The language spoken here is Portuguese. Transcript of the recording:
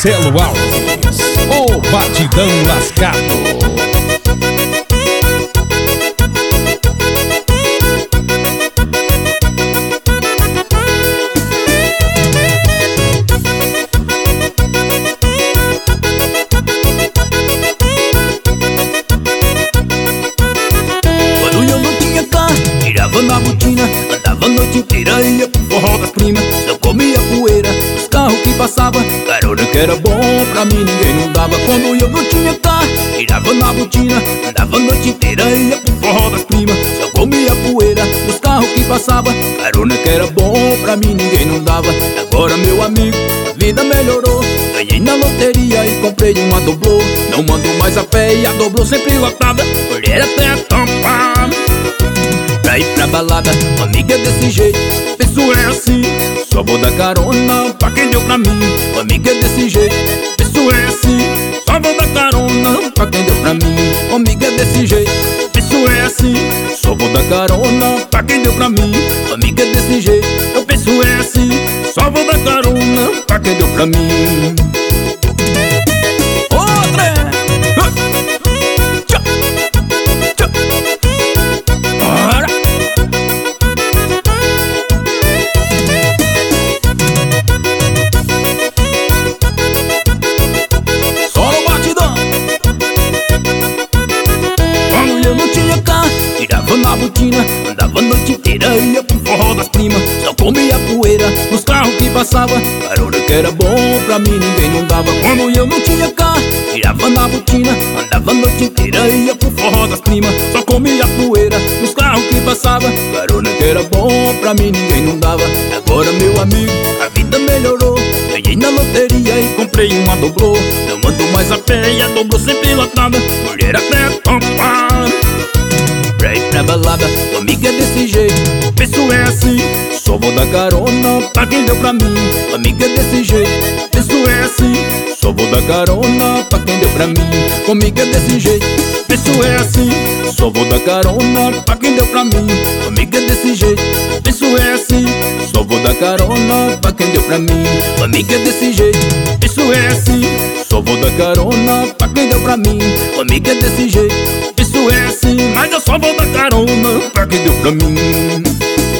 Marcelo Alves, o batidão lascado. Tirava na botina, andava a noite inteira, ia pro forró das primas. Só comia poeira dos carros que passava, carona que era bom, pra mim ninguém não dava. Quando eu não tinha carro, tirava na botina, andava a noite inteira, ia pro forró das primas. Só comia poeira dos carros que passava, carona que era bom, pra mim ninguém não dava. Agora meu amigo, a vida melhorou, ganhei na loteria e comprei uma doblô. Não mando mais a pé e a doblô sempre lotada, mulher até a tampa. Pra ir pra balada, amiga é desse jeito, penso é assim, só vou dar carona pra quem deu pra mim. Amiga é desse jeito, penso é assim, só vou dar carona pra quem deu pra mim. Amiga é desse jeito, penso é assim, só vou dar carona pra quem deu pra mim. Amiga é desse jeito, eu penso é assim, só vou dar carona pra quem deu pra mim. Tirava na botina, andava a noite inteira, ia pro forró das primas. Só comia poeira nos carros que passava, carona que era bom, pra mim ninguém não dava. Quando eu não tinha carro, tirava na botina, andava a noite inteira, ia pro forró das primas. Só comia poeira nos carros que passava, carona que era bom, pra mim ninguém não dava. Agora meu amigo, a vida melhorou, ganhei na loteria e comprei uma doblô. Não mando mais a pé e a doblô sempre lotada, mulher até tampa. Pra ir pra balada, amiga é desse jeito, penso é assim, só vou dar carona pra quem deu pra mim. Amiga é desse jeito, penso é assim, só vou dar carona pra quem deu pra mim. Comigo é desse jeito, penso é assim, só vou dar carona pra quem deu pra mim. Amiga é desse jeito, penso é assim, só vou dar carona pra quem deu pra mim. Amiga é desse jeito, penso é assim, só vou dar carona pra quem deu pra mim. Amiga é desse jeito, penso é assim, mas eu só vou dar carona pra quem deu pra mim.